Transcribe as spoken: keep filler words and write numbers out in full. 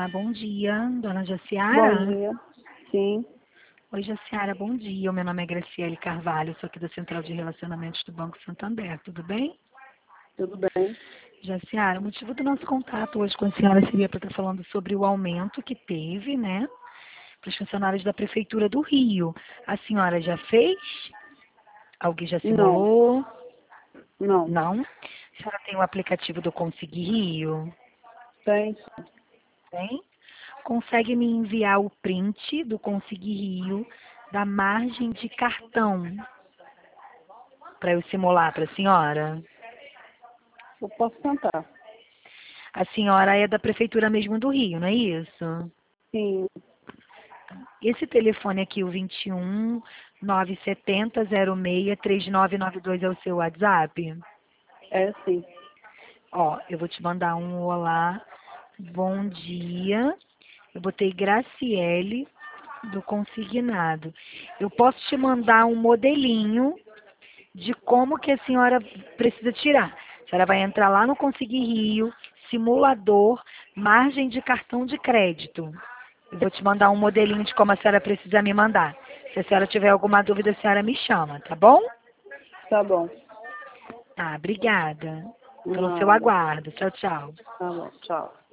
Olá, bom dia, dona Jaciara? Bom dia. Sim, Oi, Jaciara, bom dia. O meu nome é Graciele Carvalho, sou aqui da Central de Relacionamentos do Banco Santander, tudo bem? tudo bem. Jaciara, o motivo do nosso contato hoje com a senhora seria para estar falando sobre o aumento que teve, né, para os funcionários da Prefeitura do Rio. A senhora já fez? Alguém já Não, simulou? não. Não? A senhora tem o aplicativo do Consegui Rio? Tem. Tem? Consegue me enviar o print do Consegui Rio da margem de cartão para eu simular para a senhora? Eu posso tentar. A senhora é da Prefeitura mesmo do Rio, não é isso? Sim, Esse telefone aqui, o vinte e um, nove sete zero, zero seis, três nove nove dois é o seu WhatsApp? é sim. Ó, eu vou te mandar um olá, bom dia. Eu botei Graciele do Consignado. Eu posso te mandar um modelinho de como que a senhora precisa tirar. A senhora vai entrar lá no Consegui Rio, simulador, margem de cartão de crédito. Eu vou te mandar um modelinho de como a senhora precisa me mandar. Se a senhora tiver alguma dúvida, a senhora me chama, tá bom? Tá bom. Tá, obrigada pelo seu Nada. aguardo. Tchau, tchau. Tá bom, tchau.